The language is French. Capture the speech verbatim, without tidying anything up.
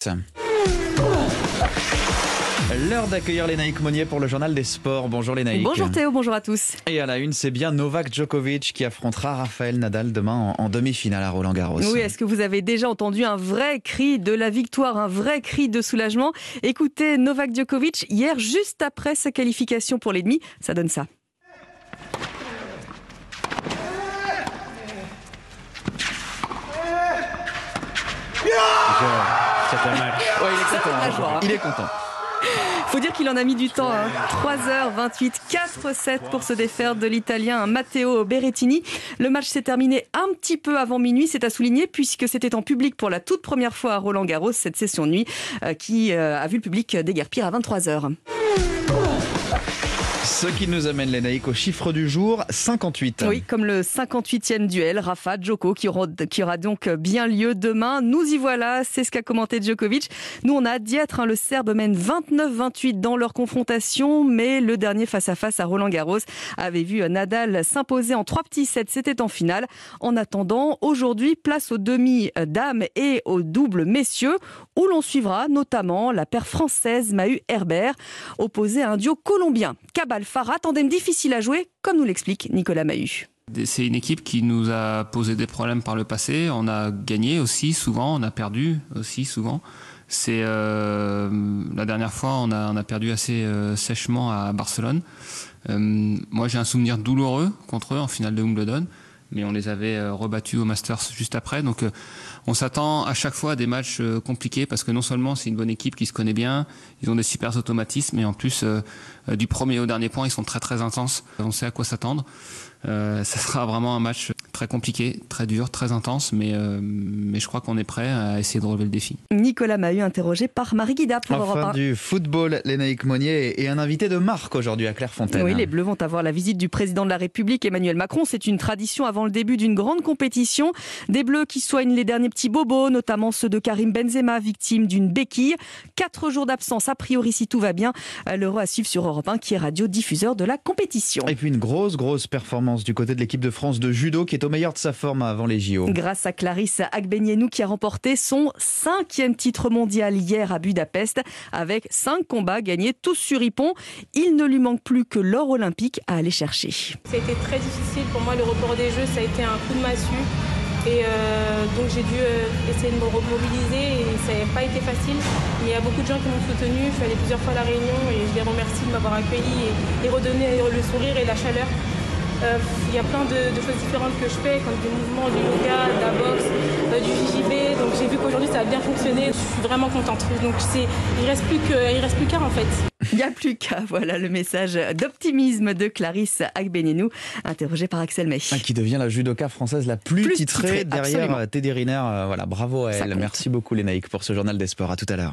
L'heure d'accueillir Lénaïque Monnier pour le journal des sports. Bonjour Lénaïque. Bonjour Théo, bonjour à tous. Et à la une, c'est bien Novak Djokovic qui affrontera Rafael Nadal demain en, en demi-finale à Roland-Garros. Oui, est-ce que vous avez déjà entendu un vrai cri de la victoire, un vrai cri de soulagement? Écoutez Novak Djokovic hier, juste après sa qualification pour les demi, ça donne ça. C'est un match. Ouais, il est content. La joie. Il est content. Faut dire qu'il en a mis du temps, hein. trois heures vingt-huit, quatre sept pour se défaire de l'Italien Matteo Berrettini. Le match s'est terminé un petit peu avant minuit, c'est à souligner, puisque c'était en public pour la toute première fois à Roland-Garros, cette session de nuit euh, qui euh, a vu le public déguerpir à vingt-trois heures. Ce qui nous amène, Lénaïque, au chiffre du jour, cinquante-huit. Oui, comme le cinquante-huitième duel, Rafa Djoko, qui aura, qui aura donc bien lieu demain. Nous y voilà, c'est ce qu'a commenté Djokovic. Nous, on a hâte d'y être, hein. Le Serbe mène vingt-neuf vingt-huit dans leur confrontation, mais le dernier face-à-face à Roland-Garros avait vu Nadal s'imposer en trois petits sets, c'était en finale. En attendant, aujourd'hui, place aux demi-dames et aux doubles messieurs, où l'on suivra notamment la paire française Mahut Herbert, opposée à un duo colombien. Cabal Farah, tandem difficile à jouer, comme nous l'explique Nicolas Mahut. C'est une équipe qui nous a posé des problèmes par le passé. On a gagné aussi souvent, on a perdu aussi souvent. C'est euh, la dernière fois, on a, on a perdu assez euh, sèchement à Barcelone. Euh, moi, j'ai un souvenir douloureux contre eux en finale de Wimbledon, mais on les avait euh, rebattus au Masters juste après. Donc, euh, on s'attend à chaque fois à des matchs euh, compliqués parce que non seulement c'est une bonne équipe qui se connaît bien, ils ont des super automatismes, mais en plus, euh, euh, du premier au dernier point, ils sont très très intenses. On sait à quoi s'attendre. Euh, ça sera vraiment un match très compliqué, très dur, très intense, mais, euh, mais je crois qu'on est prêt à essayer de relever le défi. Nicolas Mahut, interrogé par Marie Guida pour Europe un. Enfin du football, Lénaïque Monnier et un invité de marque aujourd'hui à Clairefontaine. Oui, les Bleus vont avoir la visite du président de la République, Emmanuel Macron. C'est une tradition avant le début d'une grande compétition. Des Bleus qui soignent les derniers petits bobos, notamment ceux de Karim Benzema, victime d'une béquille. Quatre jours d'absence, a priori, si tout va bien. L'Euro à suivre sur Europe un, qui est radio-diffuseur de la compétition. Et puis une grosse, grosse performance du côté de l'équipe de France de judo qui est au meilleur de sa forme avant les J O. Grâce à Clarisse Agbenienou qui a remporté son cinquième titre mondial hier à Budapest avec cinq combats gagnés tous sur Ippon. Il ne lui manque plus que l'or olympique à aller chercher. Ça a été très difficile pour moi, le report des Jeux, ça a été un coup de massue. Et euh, donc j'ai dû euh, essayer de me remobiliser et ça n'a pas été facile. Mais il y a beaucoup de gens qui m'ont soutenu. Je suis allée plusieurs fois à La Réunion et je les remercie de m'avoir accueilli et, et redonner le sourire et la chaleur. Euh, il y a plein de, de choses différentes que je fais, comme des mouvements, du yoga, de la boxe, euh, du J J B. Donc j'ai vu qu'aujourd'hui ça a bien fonctionné. Je suis vraiment contente. Donc c'est, il reste plus que, il reste plus qu'à en fait. Il n'y a plus qu'à, voilà le message d'optimisme de Clarisse Agbenienou, interrogée par Axel May. Qui devient la judoka française la plus, plus titrée, titrée derrière absolument. Teddy Riner. Voilà, bravo à Ça elle. compte. Merci beaucoup Lénaïque pour ce journal des sports. À tout à l'heure.